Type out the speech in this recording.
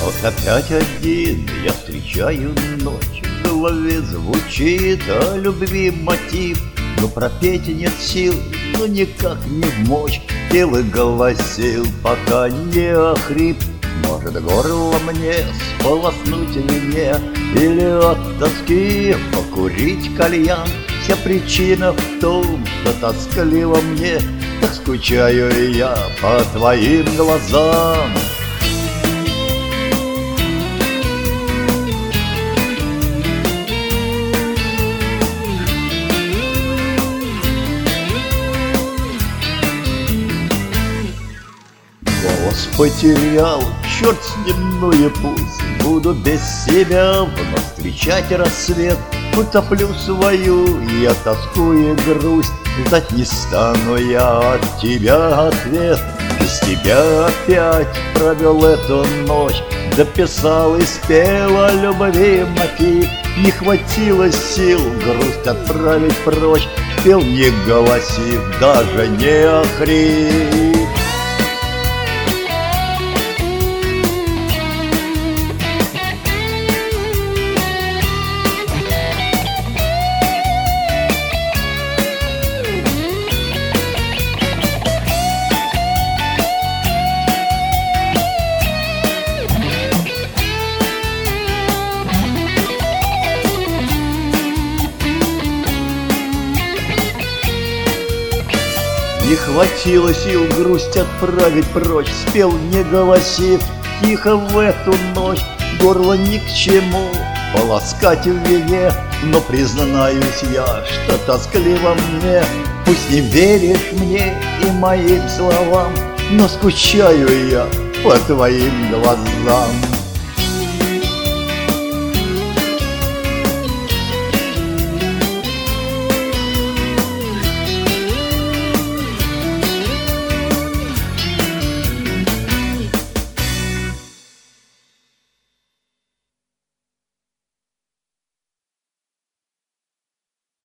Вот опять один я встречаю ночь, в голове звучит о любви мотив, но пропеть нет сил, но никак не вмочь. Пел и голосил, пока не охрип. Может, горло мне сполоснуть вине, или от тоски покурить кальян. Вся причина в том, что тоскливо мне, так скучаю я по твоим глазам. Голос потерял, черт с ним, ну и пусть. Буду без себя вновь встречать рассвет. Утоплю свою я тоску и грусть, ждать не стану я от тебя ответ. Без тебя опять провел эту ночь, дописал и спел о любви мотив. Не хватило сил грусть отправить прочь, пел не голосив, даже не охрип. Не хватило сил грусть отправить прочь, спел не голосив, тихо в эту ночь. Горло ни к чему полоскать в вине, но признаюсь я, что тоскливо мне. Пусть не веришь мне и моим словам, но скучаю я по твоим глазам.